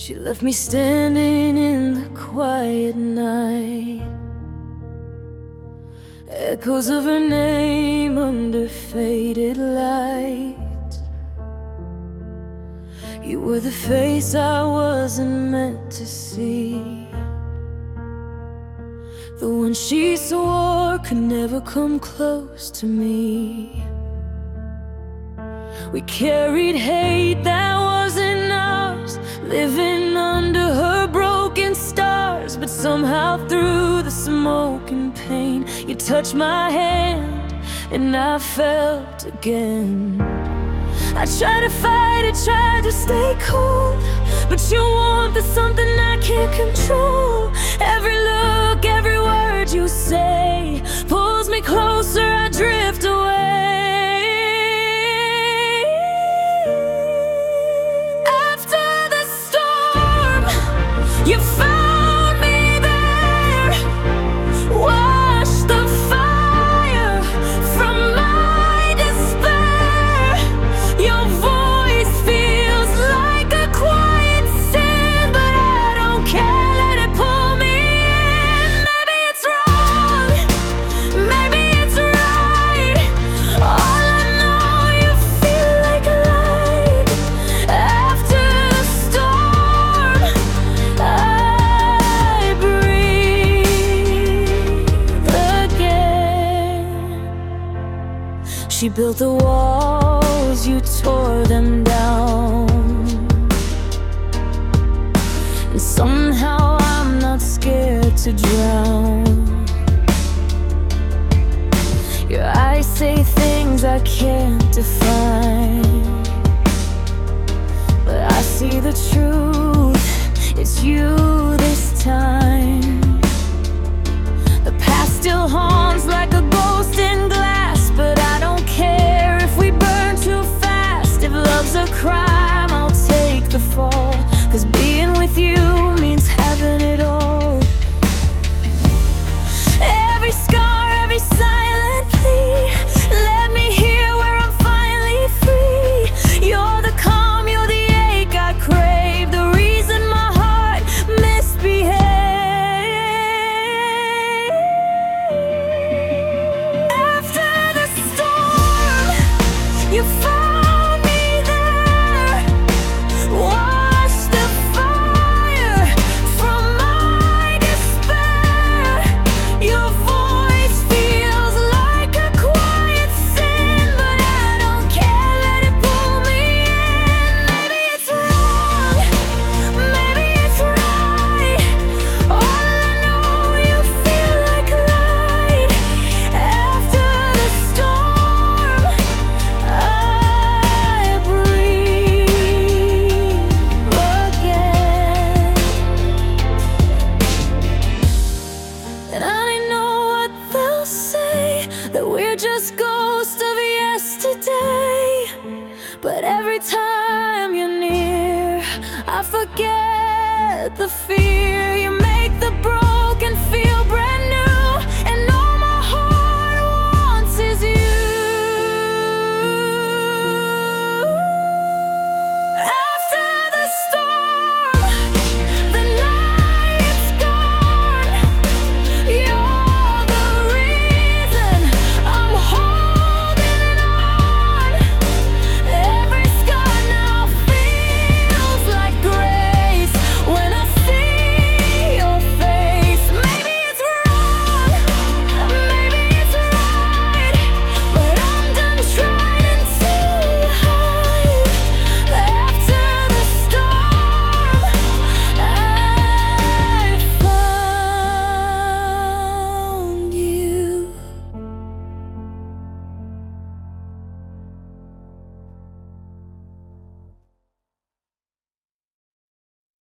She left me standing in the quiet night, echoes of her name under faded light. You were the face I wasn't meant to see, the one she swore could never come close to me. We carried hate that wasn't ours, living under her broken stars. But somehow through the smoke and pain, you touched my hand and I felt again. I tried to fight it, tried to stay cool, but your warmth is something I can't control. Every look, every word you say pulls me closer, I drift away. After the storm, you found me there, washed the fire from my despair. Your voice feels like a quiet sin, but I don't care, let it pull me in. Maybe it's wrong, maybe it's right. All I know, you feel like light. After the storm, I breathe again. She built the walls, you tore them down.